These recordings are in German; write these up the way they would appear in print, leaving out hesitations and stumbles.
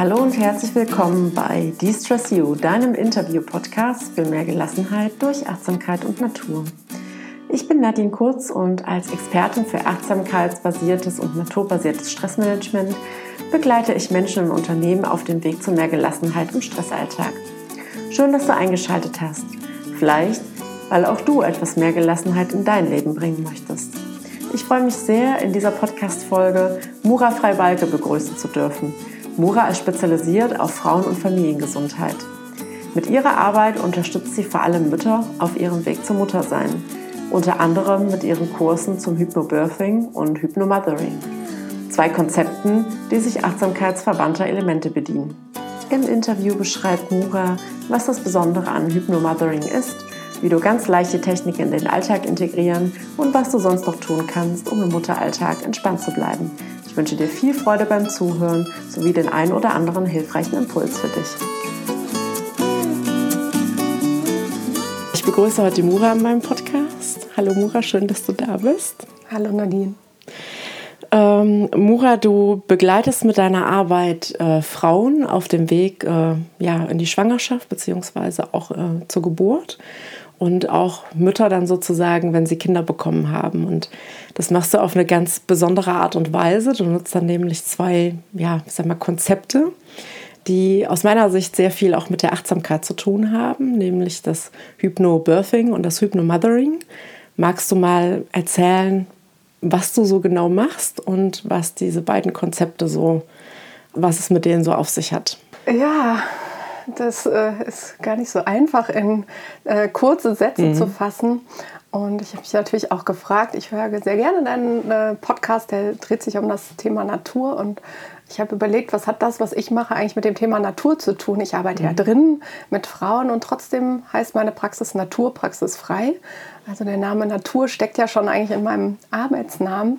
Hallo und herzlich willkommen bei De-Stress You, deinem Interview-Podcast für mehr Gelassenheit durch Achtsamkeit und Natur. Ich bin Nadine Kurz und als Expertin für achtsamkeitsbasiertes und naturbasiertes Stressmanagement begleite ich Menschen und Unternehmen auf dem Weg zu mehr Gelassenheit im Stressalltag. Schön, dass du eingeschaltet hast. Vielleicht, weil auch du etwas mehr Gelassenheit in dein Leben bringen möchtest. Ich freue mich sehr, in dieser Podcast-Folge Mura Freibalke begrüßen zu dürfen. Mura ist spezialisiert auf Frauen- und Familiengesundheit. Mit ihrer Arbeit unterstützt sie vor allem Mütter auf ihrem Weg zum Muttersein, unter anderem mit ihren Kursen zum Hypnobirthing und Hypnomothering. 2 Konzepten, die sich achtsamkeitsverwandter Elemente bedienen. Im Interview beschreibt Mura, was das Besondere an Hypnomothering ist, wie du ganz leichte Techniken in den Alltag integrieren und was du sonst noch tun kannst, um im Mutteralltag entspannt zu bleiben. Ich wünsche dir viel Freude beim Zuhören sowie den ein oder anderen hilfreichen Impuls für dich. Ich begrüße heute Mura in meinem Podcast. Hallo Mura, schön, dass du da bist. Hallo Nadine. Mura, du begleitest mit deiner Arbeit Frauen auf dem Weg in die Schwangerschaft bzw. auch zur Geburt und auch Mütter dann sozusagen, wenn sie Kinder bekommen haben. Und das machst du auf eine ganz besondere Art und Weise. Du nutzt dann nämlich 2 Konzepte, die aus meiner Sicht sehr viel auch mit der Achtsamkeit zu tun haben, nämlich das Hypnobirthing und das Hypnomothering. Magst du mal erzählen, was du so genau machst und was diese beiden Konzepte was es mit denen so auf sich hat? Ja, das ist gar nicht so einfach in kurze Sätze zu fassen. Und ich habe mich natürlich auch gefragt, ich höre sehr gerne deinen Podcast, der dreht sich um das Thema Natur. Und ich habe überlegt, was hat das, was ich mache, eigentlich mit dem Thema Natur zu tun? Ich arbeite ja drin mit Frauen und trotzdem heißt meine Praxis Natur, praxisfrei. Also der Name Natur steckt ja schon eigentlich in meinem Arbeitsnamen,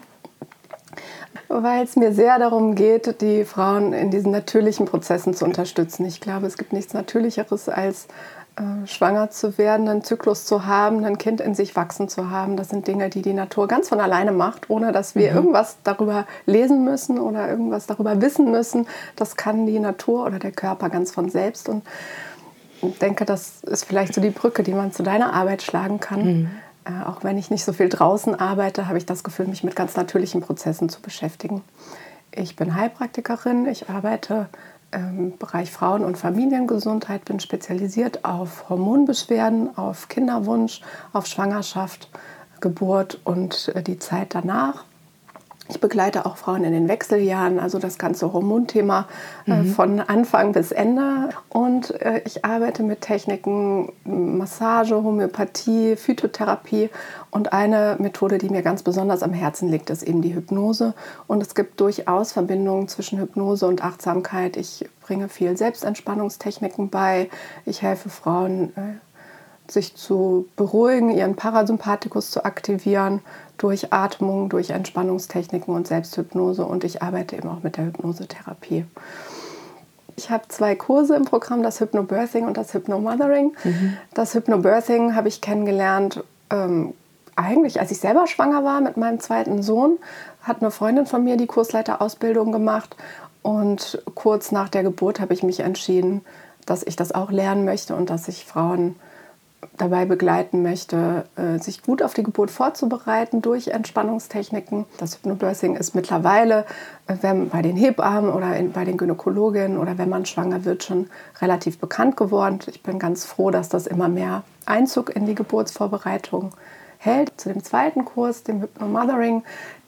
weil es mir sehr darum geht, die Frauen in diesen natürlichen Prozessen zu unterstützen. Ich glaube, es gibt nichts Natürlicheres als schwanger zu werden, einen Zyklus zu haben, ein Kind in sich wachsen zu haben. Das sind Dinge, die die Natur ganz von alleine macht, ohne dass wir irgendwas darüber lesen müssen oder irgendwas darüber wissen müssen. Das kann die Natur oder der Körper ganz von selbst. Und ich denke, das ist vielleicht so die Brücke, die man zu deiner Arbeit schlagen kann. Auch wenn ich nicht so viel draußen arbeite, habe ich das Gefühl, mich mit ganz natürlichen Prozessen zu beschäftigen. Ich bin Heilpraktikerin, ich arbeite im Bereich Frauen- und Familiengesundheit, bin spezialisiert auf Hormonbeschwerden, auf Kinderwunsch, auf Schwangerschaft, Geburt und die Zeit danach. Ich begleite auch Frauen in den Wechseljahren, also das ganze Hormonthema von Anfang bis Ende. Und ich arbeite mit Techniken Massage, Homöopathie, Phytotherapie. Und eine Methode, die mir ganz besonders am Herzen liegt, ist eben die Hypnose. Und es gibt durchaus Verbindungen zwischen Hypnose und Achtsamkeit. Ich bringe viel Selbstentspannungstechniken bei. Ich helfe Frauen, sich zu beruhigen, ihren Parasympathikus zu aktivieren durch Atmung, durch Entspannungstechniken und Selbsthypnose. Und ich arbeite eben auch mit der Hypnosetherapie. Ich habe 2 Kurse im Programm, das Hypnobirthing und das Hypnomothering. Das Hypnobirthing habe ich kennengelernt, eigentlich als ich selber schwanger war mit meinem 2. Sohn, hat eine Freundin von mir die Kursleiterausbildung gemacht. Und kurz nach der Geburt habe ich mich entschieden, dass ich das auch lernen möchte und dass ich Frauen dabei begleiten möchte, sich gut auf die Geburt vorzubereiten durch Entspannungstechniken. Das Hypnobirthing ist mittlerweile bei den Hebammen oder bei den Gynäkologinnen oder wenn man schwanger wird, schon relativ bekannt geworden. Ich bin ganz froh, dass das immer mehr Einzug in die Geburtsvorbereitung hält. Zu dem 2. Kurs, dem Hypnomothering,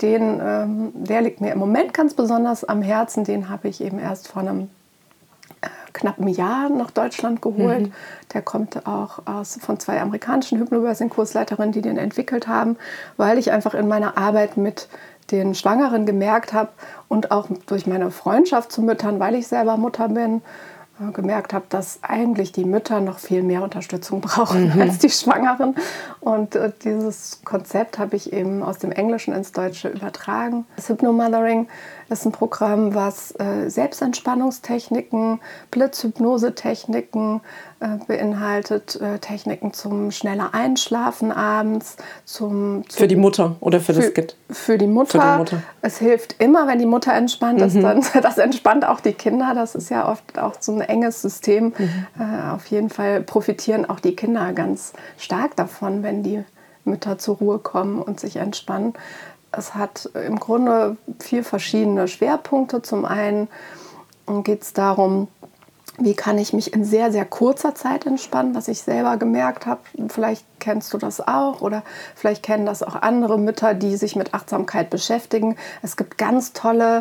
der liegt mir im Moment ganz besonders am Herzen. Den habe ich eben erst vor einem knappen Jahr nach Deutschland geholt. Der kommt auch von 2 amerikanischen Hypnobirthing-Kursleiterinnen, die den entwickelt haben, weil ich einfach in meiner Arbeit mit den Schwangeren gemerkt habe und auch durch meine Freundschaft zu Müttern, weil ich selber Mutter bin, gemerkt habe, dass eigentlich die Mütter noch viel mehr Unterstützung brauchen als die Schwangeren. Und dieses Konzept habe ich eben aus dem Englischen ins Deutsche übertragen. Das Hypnomothering ist ein Programm, was Selbstentspannungstechniken, Blitzhypnosetechniken beinhaltet, Techniken zum schneller Einschlafen abends. Für die Mutter oder für das Kind? Für die Mutter. Es hilft immer, wenn die Mutter entspannt ist, dann das entspannt auch die Kinder. Das ist ja oft auch so ein enges System. Auf jeden Fall profitieren auch die Kinder ganz stark davon, wenn die Mütter zur Ruhe kommen und sich entspannen. Es hat im Grunde 4 verschiedene Schwerpunkte. Zum einen geht es darum, wie kann ich mich in sehr, sehr kurzer Zeit entspannen, was ich selber gemerkt habe. Vielleicht kennst du das auch oder vielleicht kennen das auch andere Mütter, die sich mit Achtsamkeit beschäftigen. Es gibt ganz tolle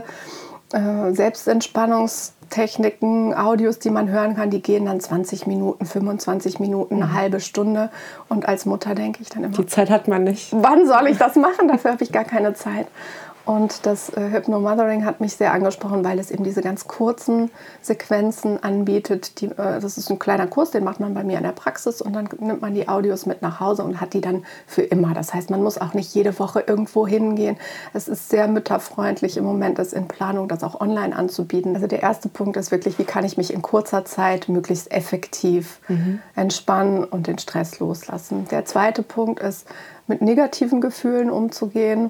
Selbstentspannungstechniken, Audios, die man hören kann. Die gehen dann 20 Minuten, 25 Minuten, eine halbe Stunde. Und als Mutter denke ich dann immer, die Zeit hat man nicht. Wann soll ich das machen? Dafür habe ich gar keine Zeit. Und das Hypnomothering hat mich sehr angesprochen, weil es eben diese ganz kurzen Sequenzen anbietet. Das ist ein kleiner Kurs, den macht man bei mir in der Praxis und dann nimmt man die Audios mit nach Hause und hat die dann für immer. Das heißt, man muss auch nicht jede Woche irgendwo hingehen. Es ist sehr mütterfreundlich im Moment, ist in Planung, das auch online anzubieten. Also der erste Punkt ist wirklich, wie kann ich mich in kurzer Zeit möglichst effektiv entspannen und den Stress loslassen. Der zweite Punkt ist, mit negativen Gefühlen umzugehen.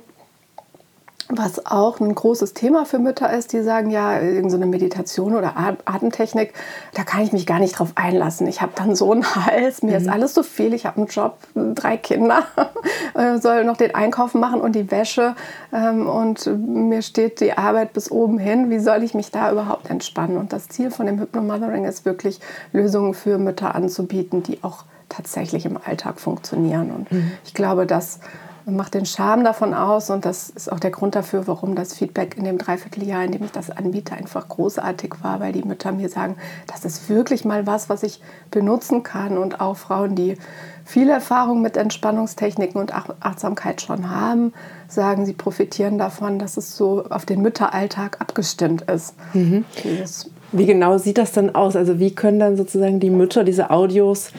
Was auch ein großes Thema für Mütter ist, die sagen, ja, irgendeine Meditation oder Atemtechnik, da kann ich mich gar nicht drauf einlassen. Ich habe dann so einen Hals, mir ist alles so viel, ich habe einen Job, 3 Kinder, soll noch den Einkauf machen und die Wäsche und mir steht die Arbeit bis oben hin. Wie soll ich mich da überhaupt entspannen? Und das Ziel von dem Hypnomothering ist wirklich, Lösungen für Mütter anzubieten, die auch tatsächlich im Alltag funktionieren. Und ich glaube, das macht den Charme davon aus und das ist auch der Grund dafür, warum das Feedback in dem Dreivierteljahr, in dem ich das anbiete, einfach großartig war, weil die Mütter mir sagen, das ist wirklich mal was ich benutzen kann und auch Frauen, die viel Erfahrung mit Entspannungstechniken und Achtsamkeit schon haben, sagen, sie profitieren davon, dass es so auf den Mütteralltag abgestimmt ist. Wie genau sieht das dann aus? Also wie können dann sozusagen die Mütter diese Audios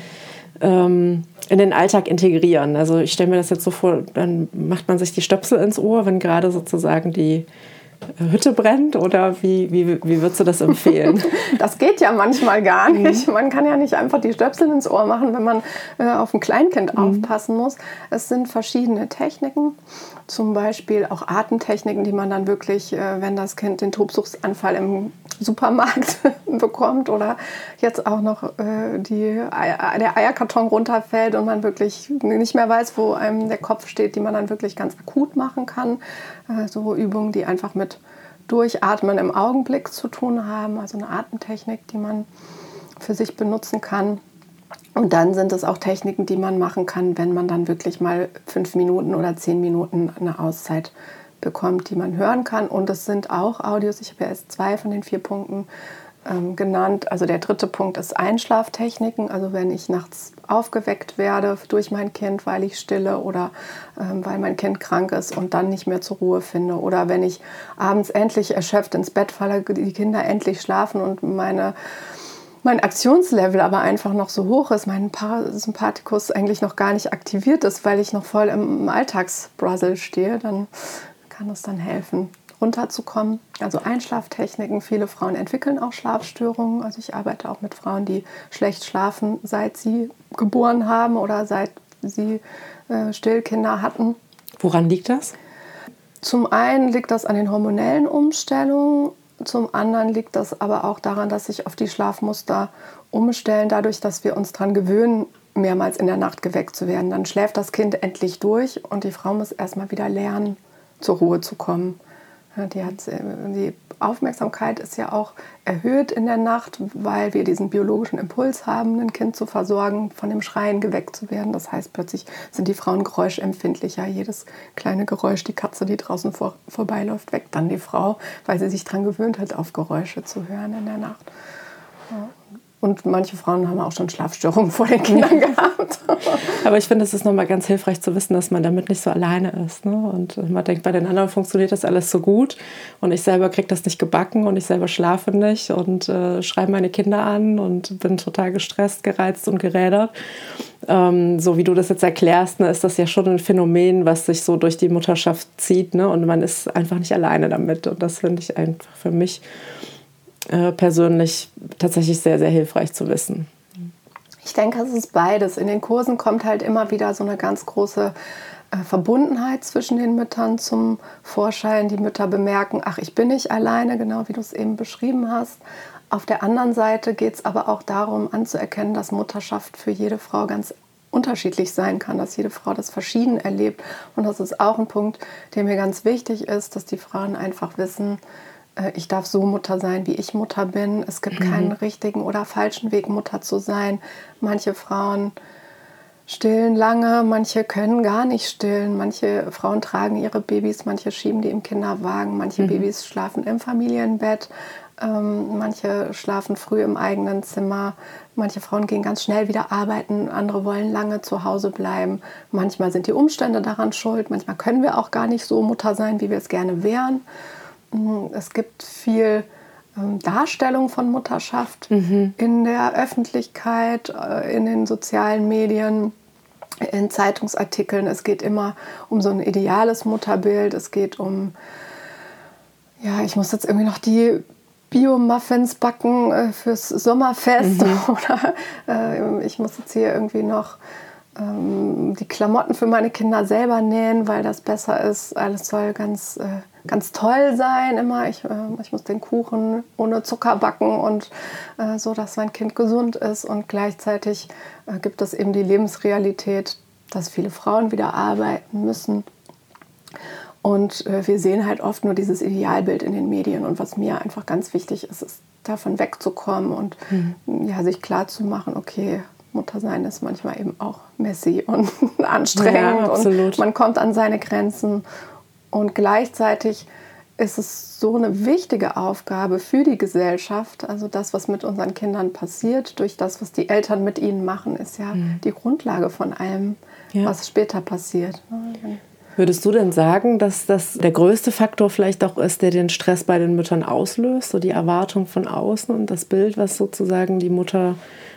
in den Alltag integrieren? Also ich stelle mir das jetzt so vor, dann macht man sich die Stöpsel ins Ohr, wenn gerade sozusagen die Hütte brennt, oder wie würdest du das empfehlen? Das geht ja manchmal gar nicht. Man kann ja nicht einfach die Stöpsel ins Ohr machen, wenn man auf ein Kleinkind aufpassen muss. Es sind verschiedene Techniken, zum Beispiel auch Atemtechniken, die man dann wirklich, wenn das Kind den Tobsuchtsanfall im Supermarkt bekommt oder jetzt auch noch der Eierkarton runterfällt und man wirklich nicht mehr weiß, wo einem der Kopf steht, die man dann wirklich ganz akut machen kann. So Übungen, die einfach mit Durchatmen im Augenblick zu tun haben, also eine Atemtechnik, die man für sich benutzen kann. Und dann sind es auch Techniken, die man machen kann, wenn man dann wirklich mal 5 Minuten oder 10 Minuten eine Auszeit bekommt, die man hören kann. Und es sind auch Audios, ich habe ja erst 2 von den 4 Punkten genannt. Also der 3. Punkt ist Einschlaftechniken. Also wenn ich nachts aufgeweckt werde durch mein Kind, weil ich stille oder weil mein Kind krank ist und dann nicht mehr zur Ruhe finde. Oder wenn ich abends endlich erschöpft ins Bett falle, die Kinder endlich schlafen und mein Aktionslevel aber einfach noch so hoch ist, mein Parasympathikus eigentlich noch gar nicht aktiviert ist, weil ich noch voll im Alltagsbrussel stehe, dann kann es dann helfen, runterzukommen. Also Einschlaftechniken. Viele Frauen entwickeln auch Schlafstörungen. Also ich arbeite auch mit Frauen, die schlecht schlafen, seit sie geboren haben oder seit sie Stillkinder hatten. Woran liegt das? Zum einen liegt das an den hormonellen Umstellungen. Zum anderen liegt das aber auch daran, dass sich auf die Schlafmuster umstellen, dadurch, dass wir uns daran gewöhnen, mehrmals in der Nacht geweckt zu werden. Dann schläft das Kind endlich durch und die Frau muss erstmal wieder lernen, zur Ruhe zu kommen. Die Aufmerksamkeit ist ja auch erhöht in der Nacht, weil wir diesen biologischen Impuls haben, ein Kind zu versorgen, von dem Schreien geweckt zu werden. Das heißt, plötzlich sind die Frauen geräuschempfindlicher. Jedes kleine Geräusch, die Katze, die draußen vorbeiläuft, weckt dann die Frau, weil sie sich daran gewöhnt hat, auf Geräusche zu hören in der Nacht. Ja. Und manche Frauen haben auch schon Schlafstörungen vor den Kindern gehabt. Aber ich finde, es ist nochmal ganz hilfreich zu wissen, dass man damit nicht so alleine ist. Ne? Und man denkt, bei den anderen funktioniert das alles so gut und ich selber kriege das nicht gebacken und ich selber schlafe nicht und schreibe meine Kinder an und bin total gestresst, gereizt und gerädert. So wie du das jetzt erklärst, ne, ist das ja schon ein Phänomen, was sich so durch die Mutterschaft zieht, ne? Und man ist einfach nicht alleine damit. Und das finde ich einfach für mich persönlich tatsächlich sehr, sehr hilfreich zu wissen. Ich denke, es ist beides. In den Kursen kommt halt immer wieder so eine ganz große Verbundenheit zwischen den Müttern zum Vorschein. Die Mütter bemerken, ach, ich bin nicht alleine, genau wie du es eben beschrieben hast. Auf der anderen Seite geht es aber auch darum, anzuerkennen, dass Mutterschaft für jede Frau ganz unterschiedlich sein kann, dass jede Frau das verschieden erlebt. Und das ist auch ein Punkt, der mir ganz wichtig ist, dass die Frauen einfach wissen, ich darf so Mutter sein, wie ich Mutter bin. Es gibt keinen richtigen oder falschen Weg, Mutter zu sein. Manche Frauen stillen lange, manche können gar nicht stillen. Manche Frauen tragen ihre Babys, manche schieben die im Kinderwagen, manche Babys schlafen im Familienbett, manche schlafen früh im eigenen Zimmer. Manche Frauen gehen ganz schnell wieder arbeiten, andere wollen lange zu Hause bleiben. Manchmal sind die Umstände daran schuld, manchmal können wir auch gar nicht so Mutter sein, wie wir es gerne wären. Es gibt viel Darstellung von Mutterschaft in der Öffentlichkeit, in den sozialen Medien, in Zeitungsartikeln. Es geht immer um so ein ideales Mutterbild. Es geht um, ja, ich muss jetzt irgendwie noch die Bio-Muffins backen fürs Sommerfest oder ich muss jetzt hier irgendwie noch die Klamotten für meine Kinder selber nähen, weil das besser ist. Alles soll ganz toll sein immer. Ich muss den Kuchen ohne Zucker backen und so, dass mein Kind gesund ist. Und gleichzeitig gibt es eben die Lebensrealität, dass viele Frauen wieder arbeiten müssen. Und wir sehen halt oft nur dieses Idealbild in den Medien. Und was mir einfach ganz wichtig ist, ist davon wegzukommen und ja, sich klarzumachen, okay, Muttersein ist manchmal eben auch messy und anstrengend. Ja, absolut. Und man kommt an seine Grenzen. Und gleichzeitig ist es so eine wichtige Aufgabe für die Gesellschaft. Also das, was mit unseren Kindern passiert, durch das, was die Eltern mit ihnen machen, ist ja die Grundlage von allem, was später passiert. Würdest du denn sagen, dass das der größte Faktor vielleicht auch ist, der den Stress bei den Müttern auslöst? So die Erwartung von außen und das Bild, was sozusagen die Mutter,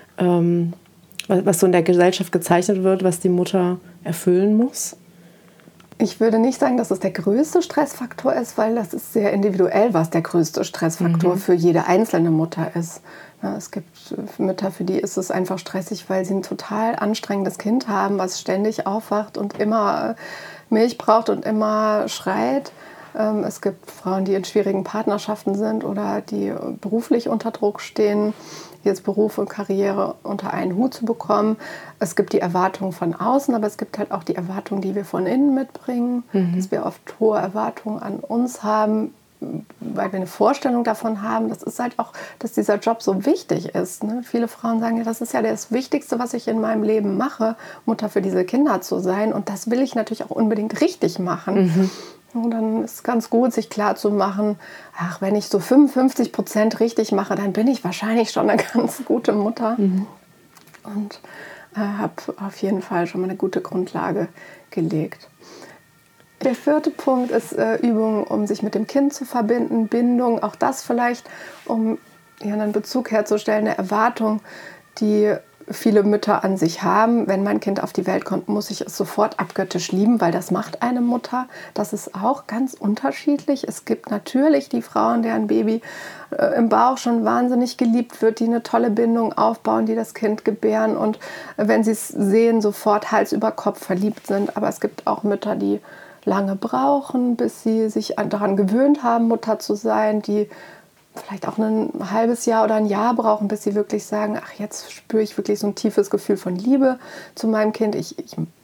was so in der Gesellschaft gezeichnet wird, was die Mutter erfüllen muss? Ich würde nicht sagen, dass es der größte Stressfaktor ist, weil das ist sehr individuell, was der größte Stressfaktor für jede einzelne Mutter ist. Es gibt Mütter, für die ist es einfach stressig, weil sie ein total anstrengendes Kind haben, was ständig aufwacht und immer Milch braucht und immer schreit. Es gibt Frauen, die in schwierigen Partnerschaften sind oder die beruflich unter Druck stehen, jetzt Beruf und Karriere unter einen Hut zu bekommen. Es gibt die Erwartungen von außen, aber es gibt halt auch die Erwartungen, die wir von innen mitbringen, dass wir oft hohe Erwartungen an uns haben, weil wir eine Vorstellung davon haben. Das ist halt auch, dass dieser Job so wichtig ist. Ne? Viele Frauen sagen, ja, das ist ja das Wichtigste, was ich in meinem Leben mache, Mutter für diese Kinder zu sein. Und das will ich natürlich auch unbedingt richtig machen. Und dann ist es ganz gut, sich klarzumachen, ach, wenn ich so 55% richtig mache, dann bin ich wahrscheinlich schon eine ganz gute Mutter. Und habe auf jeden Fall schon mal eine gute Grundlage gelegt. Der 4. Punkt ist Übung, um sich mit dem Kind zu verbinden, Bindung, auch das vielleicht, um einen Bezug herzustellen, eine Erwartung, die viele Mütter an sich haben. Wenn mein Kind auf die Welt kommt, muss ich es sofort abgöttisch lieben, weil das macht eine Mutter. Das ist auch ganz unterschiedlich. Es gibt natürlich die Frauen, deren Baby im Bauch schon wahnsinnig geliebt wird, die eine tolle Bindung aufbauen, die das Kind gebären und wenn sie es sehen, sofort Hals über Kopf verliebt sind. Aber es gibt auch Mütter, die lange brauchen, bis sie sich daran gewöhnt haben, Mutter zu sein, die vielleicht auch ein halbes Jahr oder ein Jahr brauchen, bis sie wirklich sagen, ach, jetzt spüre ich wirklich so ein tiefes Gefühl von Liebe zu meinem Kind. Ich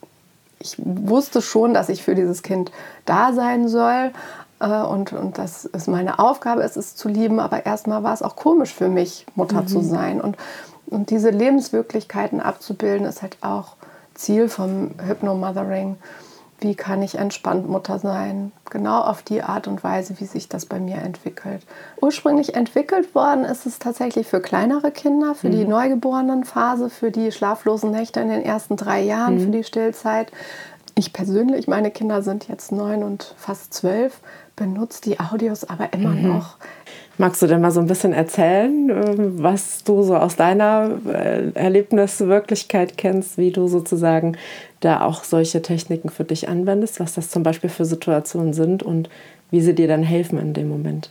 wusste schon, dass ich für dieses Kind da sein soll und dass es meine Aufgabe ist, es zu lieben. Aber erstmal war es auch komisch für mich, Mutter zu sein. Und diese Lebenswirklichkeiten abzubilden, ist halt auch Ziel vom Hypno-Mothering. wie kann ich entspannt Mutter sein? Genau auf die Art und Weise, wie sich das bei mir entwickelt. Ursprünglich entwickelt worden ist es tatsächlich für kleinere Kinder, für die Neugeborenenphase, für die schlaflosen Nächte in den ersten 3 Jahren, für die Stillzeit. Ich persönlich, meine Kinder sind jetzt 9 und fast 12, benutze die Audios aber immer noch. Magst du denn mal so ein bisschen erzählen, was du so aus deiner Erlebniswirklichkeit kennst, wie du sozusagen da auch solche Techniken für dich anwendest, was das zum Beispiel für Situationen sind und wie sie dir dann helfen in dem Moment?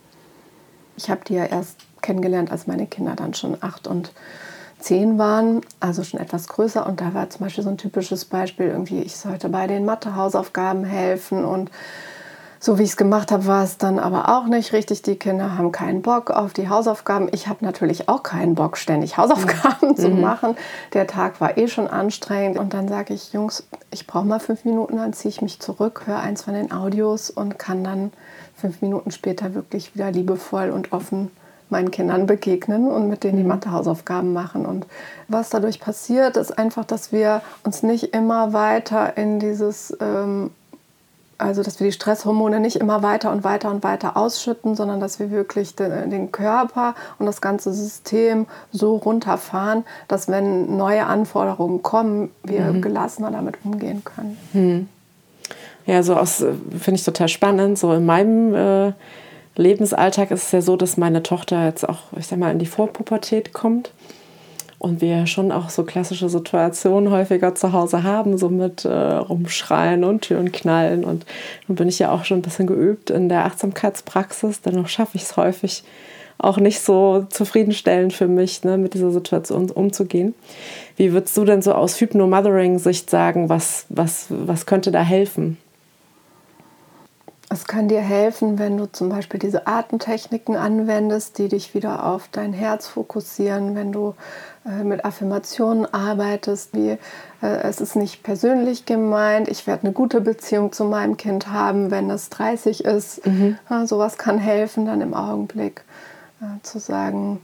Ich habe die ja erst kennengelernt, als meine Kinder dann schon 8 und 10 waren, also schon etwas größer. Und da war zum Beispiel so ein typisches Beispiel, irgendwie, ich sollte bei den Mathe-Hausaufgaben helfen und so wie ich es gemacht habe, war es dann aber auch nicht richtig. Die Kinder haben keinen Bock auf die Hausaufgaben. Ich habe natürlich auch keinen Bock, ständig Hausaufgaben zu machen. Der Tag war eh schon anstrengend. Und dann sage ich, Jungs, ich brauche mal 5 Minuten, dann ziehe ich mich zurück, höre eins von den Audios und kann dann 5 Minuten später wirklich wieder liebevoll und offen meinen Kindern begegnen und mit denen die Mathe-Hausaufgaben machen. Und was dadurch passiert, ist einfach, dass wir uns nicht immer weiter in dieses... Also, dass wir die Stresshormone nicht immer weiter und weiter und weiter ausschütten, sondern dass wir wirklich den Körper und das ganze System so runterfahren, dass wenn neue Anforderungen kommen, wir gelassener damit umgehen können. Ja, finde ich total spannend. So in meinem Lebensalltag ist es ja so, dass meine Tochter jetzt auch, ich sag mal, in die Vorpubertät kommt. Und wir schon auch so klassische Situationen häufiger zu Hause haben, so mit Rumschreien und Türen knallen. Und nun bin ich ja auch schon ein bisschen geübt in der Achtsamkeitspraxis. Dennoch schaffe ich es häufig auch nicht so zufriedenstellend für mich, ne, mit dieser Situation umzugehen. Wie würdest du denn so aus Hypno-Mothering-Sicht sagen, was könnte da helfen? Es kann dir helfen, wenn du zum Beispiel diese Atemtechniken anwendest, die dich wieder auf dein Herz fokussieren, wenn du mit Affirmationen arbeitest, wie es ist nicht persönlich gemeint, ich werde eine gute Beziehung zu meinem Kind haben, wenn es 30 ist. Ja, sowas kann helfen, dann im Augenblick zu sagen,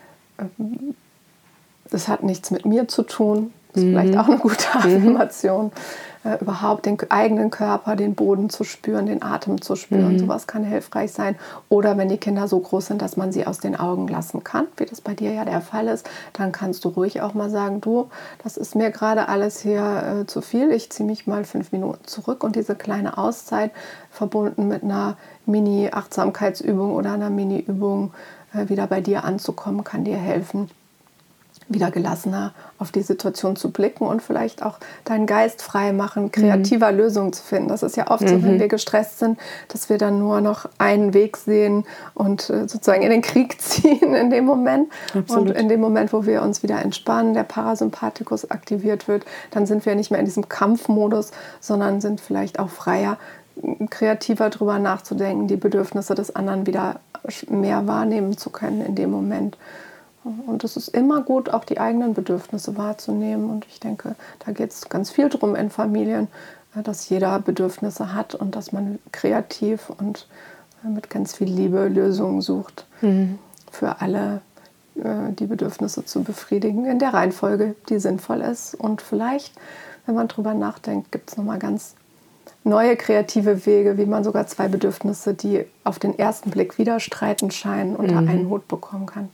das hat nichts mit mir zu tun. Das ist vielleicht auch eine gute Affirmation. Überhaupt den eigenen Körper, den Boden zu spüren, den Atem zu spüren. Sowas kann hilfreich sein. Oder wenn die Kinder so groß sind, dass man sie aus den Augen lassen kann, wie das bei dir ja der Fall ist, dann kannst du ruhig auch mal sagen, du, das ist mir gerade alles hier zu viel. Ich ziehe mich mal 5 Minuten zurück. Und diese kleine Auszeit, verbunden mit einer Mini-Achtsamkeitsübung oder einer Mini-Übung, wieder bei dir anzukommen, kann dir helfen, wieder gelassener auf die Situation zu blicken und vielleicht auch deinen Geist frei machen, kreativer Lösungen zu finden. Das ist ja oft so, wenn wir gestresst sind, dass wir dann nur noch einen Weg sehen und sozusagen in den Krieg ziehen in dem Moment. Absolut. Und in dem Moment, wo wir uns wieder entspannen, der Parasympathikus aktiviert wird, dann sind wir nicht mehr in diesem Kampfmodus, sondern sind vielleicht auch freier, kreativer drüber nachzudenken, die Bedürfnisse des anderen wieder mehr wahrnehmen zu können in dem Moment. Und es ist immer gut, auch die eigenen Bedürfnisse wahrzunehmen. Und ich denke, da geht es ganz viel drum in Familien, dass jeder Bedürfnisse hat und dass man kreativ und mit ganz viel Liebe Lösungen sucht, für alle die Bedürfnisse zu befriedigen, in der Reihenfolge, die sinnvoll ist. Und vielleicht, wenn man drüber nachdenkt, gibt es nochmal ganz neue kreative Wege, wie man sogar 2 Bedürfnisse, die auf den ersten Blick widerstreitend scheinen, unter einen Hut bekommen kann.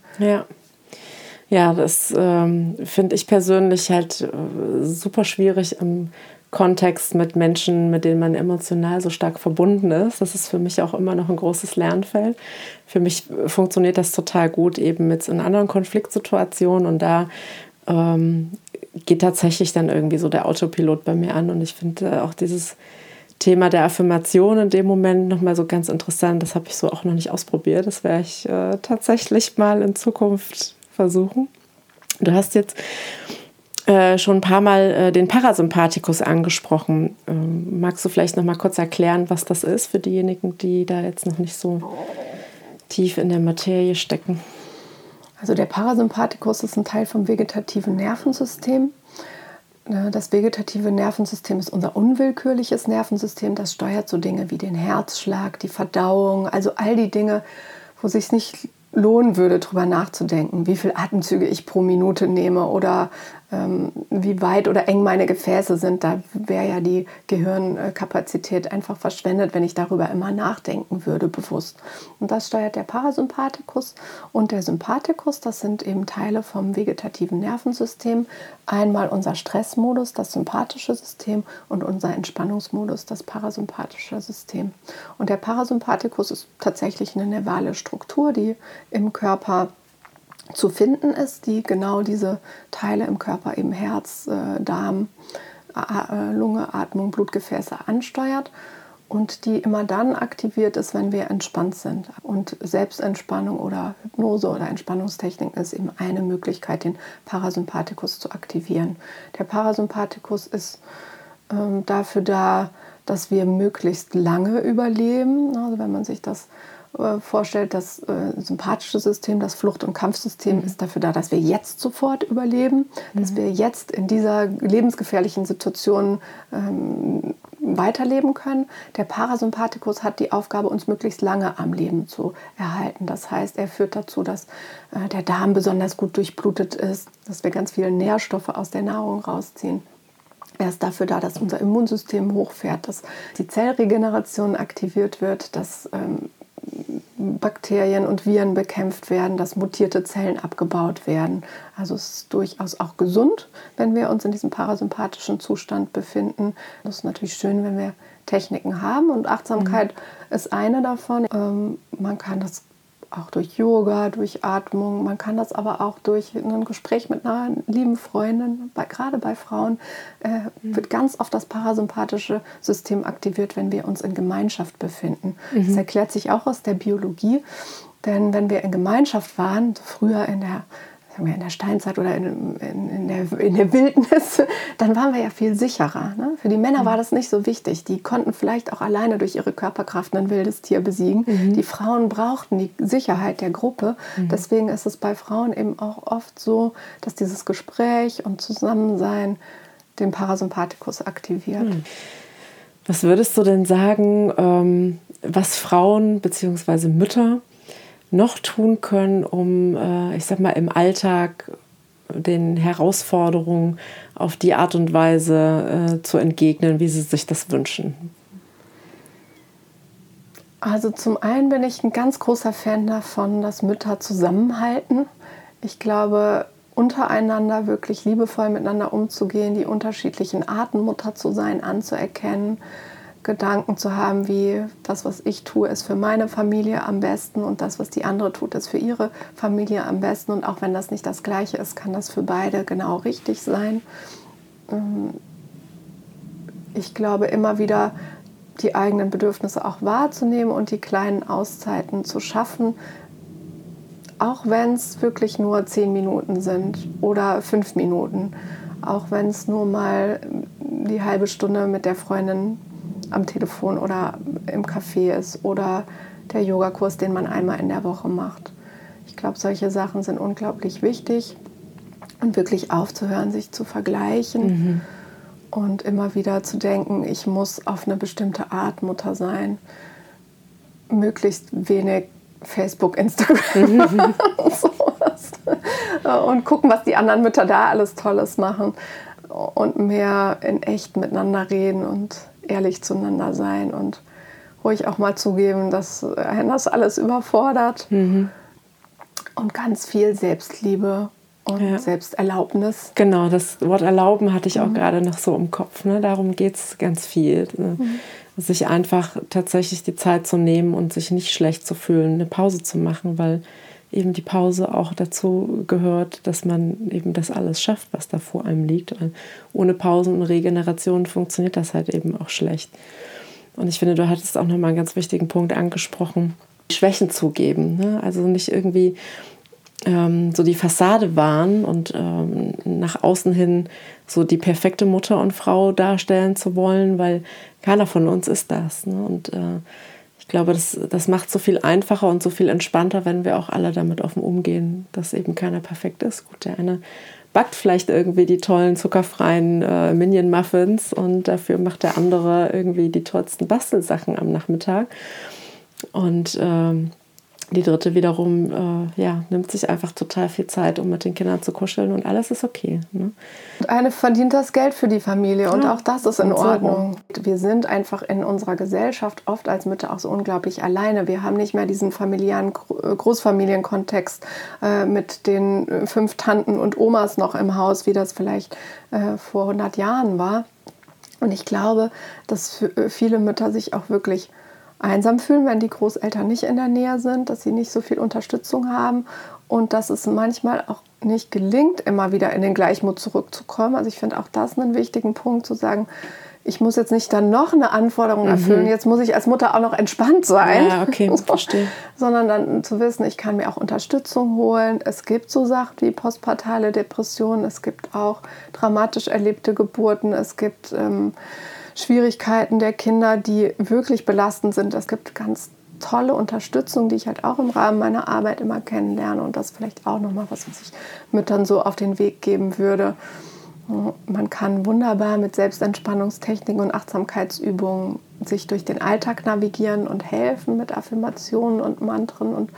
Ja, das finde ich persönlich halt super schwierig im Kontext mit Menschen, mit denen man emotional so stark verbunden ist. Das ist für mich auch immer noch ein großes Lernfeld. Für mich funktioniert das total gut eben jetzt in anderen Konfliktsituationen und da geht tatsächlich dann irgendwie so der Autopilot bei mir an und ich finde auch dieses Thema der Affirmation in dem Moment nochmal so ganz interessant. Das habe ich so auch noch nicht ausprobiert. Das werde ich tatsächlich mal in Zukunft versuchen. Du hast jetzt schon ein paar Mal den Parasympathikus angesprochen. Magst du vielleicht noch mal kurz erklären, was das ist für diejenigen, die da jetzt noch nicht so tief in der Materie stecken? Also der Parasympathikus ist ein Teil vom vegetativen Nervensystem. Das vegetative Nervensystem ist unser unwillkürliches Nervensystem. Das steuert so Dinge wie den Herzschlag, die Verdauung, also all die Dinge, wo es sich nicht lohnen würde, darüber nachzudenken, wie viele Atemzüge ich pro Minute nehme oder wie weit oder eng meine Gefäße sind. Da wäre ja die Gehirnkapazität einfach verschwendet, wenn ich darüber immer nachdenken würde, bewusst. Und das steuert der Parasympathikus und der Sympathikus. Das sind eben Teile vom vegetativen Nervensystem. Einmal unser Stressmodus, das sympathische System, und unser Entspannungsmodus, das parasympathische System. Und der Parasympathikus ist tatsächlich eine nervale Struktur, die im Körper zu finden ist, die genau diese Teile im Körper, eben Herz, Darm, Lunge, Atmung, Blutgefäße ansteuert und die immer dann aktiviert ist, wenn wir entspannt sind. Und Selbstentspannung oder Hypnose oder Entspannungstechnik ist eben eine Möglichkeit, den Parasympathikus zu aktivieren. Der Parasympathikus ist dafür da, dass wir möglichst lange überleben. Also wenn man sich das vorstellt, das sympathische System, das Flucht- und Kampfsystem ist dafür da, dass wir jetzt sofort überleben, dass wir jetzt in dieser lebensgefährlichen Situation weiterleben können. Der Parasympathikus hat die Aufgabe, uns möglichst lange am Leben zu erhalten. Das heißt, er führt dazu, dass der Darm besonders gut durchblutet ist, dass wir ganz viele Nährstoffe aus der Nahrung rausziehen. Er ist dafür da, dass unser Immunsystem hochfährt, dass die Zellregeneration aktiviert wird, dass Bakterien und Viren bekämpft werden, dass mutierte Zellen abgebaut werden. Also es ist durchaus auch gesund, wenn wir uns in diesem parasympathischen Zustand befinden. Das ist natürlich schön, wenn wir Techniken haben, und Achtsamkeit ist eine davon. Man kann das auch durch Yoga, durch Atmung, man kann das aber auch durch ein Gespräch mit einer lieben Freundin, gerade bei Frauen wird ganz oft das parasympathische System aktiviert, wenn wir uns in Gemeinschaft befinden. Das erklärt sich auch aus der Biologie, denn wenn wir in Gemeinschaft waren, früher in der Steinzeit oder in der Wildnis, dann waren wir ja viel sicherer. Ne? Für die Männer war das nicht so wichtig. Die konnten vielleicht auch alleine durch ihre Körperkraft ein wildes Tier besiegen. Die Frauen brauchten die Sicherheit der Gruppe. Deswegen ist es bei Frauen eben auch oft so, dass dieses Gespräch und Zusammensein den Parasympathikus aktiviert. Was würdest du denn sagen, was Frauen bzw. Mütter noch tun können, um, ich sag mal, im Alltag den Herausforderungen auf die Art und Weise zu entgegnen, wie sie sich das wünschen? Also zum einen bin ich ein ganz großer Fan davon, dass Mütter zusammenhalten. Ich glaube, untereinander wirklich liebevoll miteinander umzugehen, die unterschiedlichen Arten, Mutter zu sein, anzuerkennen, Gedanken zu haben, wie das, was ich tue, ist für meine Familie am besten, und das, was die andere tut, ist für ihre Familie am besten. Und auch wenn das nicht das Gleiche ist, kann das für beide genau richtig sein. Ich glaube, immer wieder die eigenen Bedürfnisse auch wahrzunehmen und die kleinen Auszeiten zu schaffen, auch wenn es wirklich nur 10 Minuten sind oder 5 Minuten, auch wenn es nur mal die halbe Stunde mit der Freundin am Telefon oder im Café ist oder der Yogakurs, den man einmal in der Woche macht. Ich glaube, solche Sachen sind unglaublich wichtig, und wirklich aufzuhören, sich zu vergleichen und immer wieder zu denken, ich muss auf eine bestimmte Art Mutter sein. Möglichst wenig Facebook, Instagram und sowas. Und gucken, was die anderen Mütter da alles Tolles machen, und mehr in echt miteinander reden und ehrlich zueinander sein und ruhig auch mal zugeben, dass einen das alles überfordert. Und ganz viel Selbstliebe und Selbsterlaubnis. Genau, das Wort erlauben hatte ich auch gerade noch so im Kopf. Ne? Darum geht es ganz viel. Sich einfach tatsächlich die Zeit zu nehmen und sich nicht schlecht zu fühlen, eine Pause zu machen, weil eben die Pause auch dazu gehört, dass man eben das alles schafft, was da vor einem liegt. Ohne Pausen und Regeneration funktioniert das halt eben auch schlecht. Und ich finde, du hattest auch nochmal einen ganz wichtigen Punkt angesprochen, Schwächen zugeben. Ne? Also nicht irgendwie so die Fassade wahren und nach außen hin so die perfekte Mutter und Frau darstellen zu wollen, weil keiner von uns ist das. Ne? Und ich glaube, das macht so viel einfacher und so viel entspannter, wenn wir auch alle damit offen umgehen, dass eben keiner perfekt ist. Gut, der eine backt vielleicht irgendwie die tollen zuckerfreien Minion-Muffins und dafür macht der andere irgendwie die tollsten Bastelsachen am Nachmittag. Und Die dritte wiederum nimmt sich einfach total viel Zeit, um mit den Kindern zu kuscheln und alles ist okay. Ne? Und eine verdient das Geld für die Familie und auch das ist in Ordnung. Wir sind einfach in unserer Gesellschaft oft als Mütter auch so unglaublich alleine. Wir haben nicht mehr diesen familiären Großfamilienkontext mit den 5 Tanten und Omas noch im Haus, wie das vielleicht vor 100 Jahren war. Und ich glaube, dass viele Mütter sich auch wirklich einsam fühlen, wenn die Großeltern nicht in der Nähe sind, dass sie nicht so viel Unterstützung haben und dass es manchmal auch nicht gelingt, immer wieder in den Gleichmut zurückzukommen. Also ich finde auch das einen wichtigen Punkt, zu sagen, ich muss jetzt nicht dann noch eine Anforderung erfüllen, jetzt muss ich als Mutter auch noch entspannt sein. Ja, okay, verstehe. Sondern dann zu wissen, ich kann mir auch Unterstützung holen. Es gibt so Sachen wie postpartale Depressionen, es gibt auch dramatisch erlebte Geburten, es gibt Schwierigkeiten der Kinder, die wirklich belastend sind. Es gibt ganz tolle Unterstützung, die ich halt auch im Rahmen meiner Arbeit immer kennenlerne und das vielleicht auch nochmal was ich Müttern so auf den Weg geben würde. Man kann wunderbar mit Selbstentspannungstechniken und Achtsamkeitsübungen sich durch den Alltag navigieren und helfen mit Affirmationen und Mantren und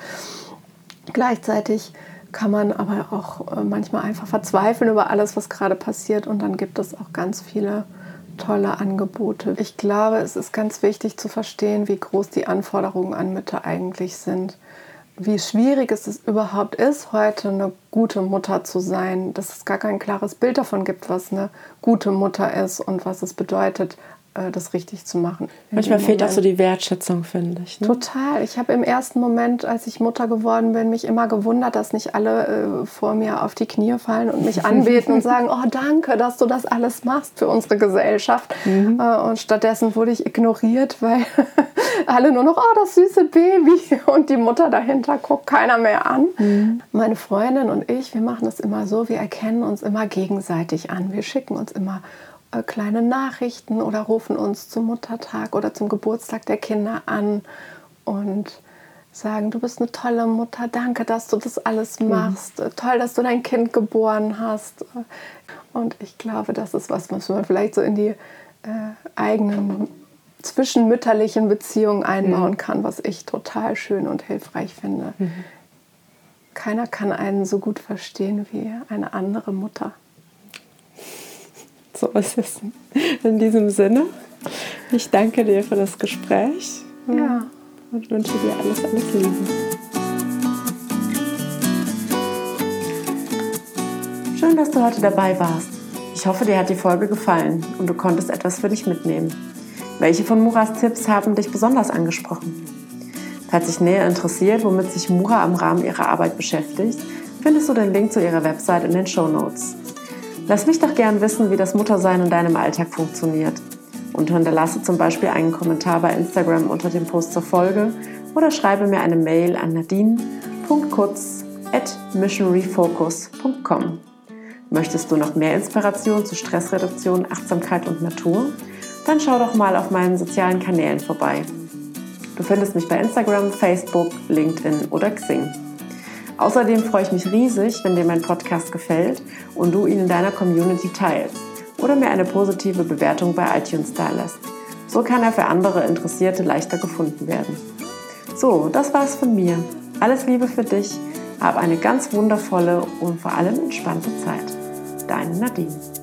gleichzeitig kann man aber auch manchmal einfach verzweifeln über alles, was gerade passiert und dann gibt es auch ganz viele tolle Angebote. Ich glaube, es ist ganz wichtig zu verstehen, wie groß die Anforderungen an Mütter eigentlich sind. Wie schwierig es überhaupt ist, heute eine gute Mutter zu sein. Dass es gar kein klares Bild davon gibt, was eine gute Mutter ist und was es bedeutet, das richtig zu machen. Manchmal fehlt auch so die Wertschätzung, finde ich. Ne? Total. Ich habe im ersten Moment, als ich Mutter geworden bin, mich immer gewundert, dass nicht alle vor mir auf die Knie fallen und mich anbeten und sagen, oh danke, dass du das alles machst für unsere Gesellschaft. Und stattdessen wurde ich ignoriert, weil alle nur noch, oh das süße Baby und die Mutter dahinter guckt keiner mehr an. Meine Freundin und ich, wir machen das immer so, wir erkennen uns immer gegenseitig an. Wir schicken uns immer kleine Nachrichten oder rufen uns zum Muttertag oder zum Geburtstag der Kinder an und sagen, du bist eine tolle Mutter, danke, dass du das alles machst, toll, dass du dein Kind geboren hast. Und ich glaube, das ist was man vielleicht so in die eigenen zwischenmütterlichen Beziehungen einbauen kann, was ich total schön und hilfreich finde. Keiner kann einen so gut verstehen wie eine andere Mutter. So ist es. In diesem Sinne, ich danke dir für das Gespräch und wünsche dir alles Liebe. Schön, dass du heute dabei warst. Ich hoffe, dir hat die Folge gefallen und du konntest etwas für dich mitnehmen. Welche von Muras Tipps haben dich besonders angesprochen? Falls dich näher interessiert, womit sich Mura im Rahmen ihrer Arbeit beschäftigt, findest du den Link zu ihrer Website in den Shownotes. Lass mich doch gern wissen, wie das Muttersein in deinem Alltag funktioniert. Und hinterlasse zum Beispiel einen Kommentar bei Instagram unter dem Post zur Folge oder schreibe mir eine Mail an nadine.kurz@missionrefocus.com. Möchtest du noch mehr Inspiration zu Stressreduktion, Achtsamkeit und Natur? Dann schau doch mal auf meinen sozialen Kanälen vorbei. Du findest mich bei Instagram, Facebook, LinkedIn oder Xing. Außerdem freue ich mich riesig, wenn dir mein Podcast gefällt und du ihn in deiner Community teilst oder mir eine positive Bewertung bei iTunes dalässt. So kann er für andere Interessierte leichter gefunden werden. So, das war's von mir. Alles Liebe für dich. Hab eine ganz wundervolle und vor allem entspannte Zeit. Deine Nadine.